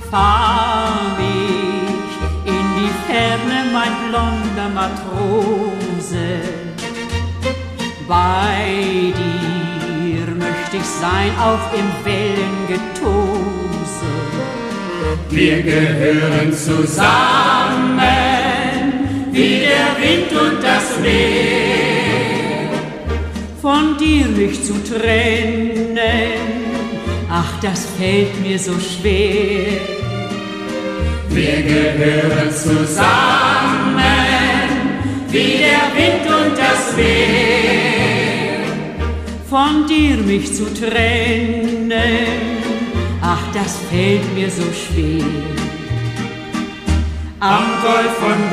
Fahr mich in die Ferne, mein blonder Matrose. Bei dir möchte ich sein, auch im Wellengetose. Wir gehören zusammen, wie der Wind und das Meer. Von dir mich zu trennen, ach, das fällt mir so schwer. Wir gehören zusammen, wie der Wind und das Meer. Von dir mich zu trennen, ach, das fällt mir so schwer. Am Golf von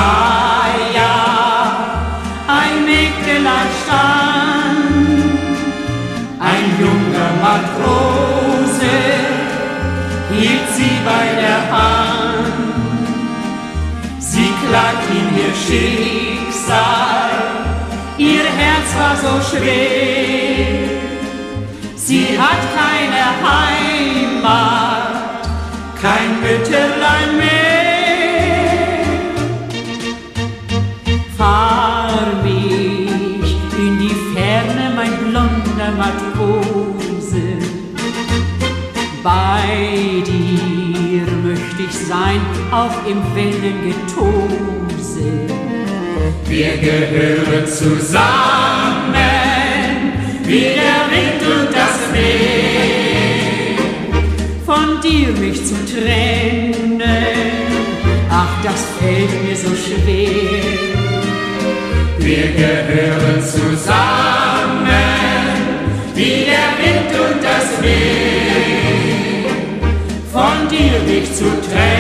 Biskaya ein Mägdelein stand, ein junger Matrose hielt sie bei der Hand. Sie klagt ihm ihr Schicksal, ihr Herz war so schwer. Sie hat keine Heimat, kein Mütterlein mehr. Fahr mich in die Ferne, mein blonder Matrose. Bei dir möchte ich sein, auch im Wellengetose. Wir gehören zusammen, wie der Wind und das Meer. Von dir mich zu trennen, ach, das fällt mir so schwer. Wir gehören zusammen, wie der Wind und das Meer. Von dir mich zu trennen,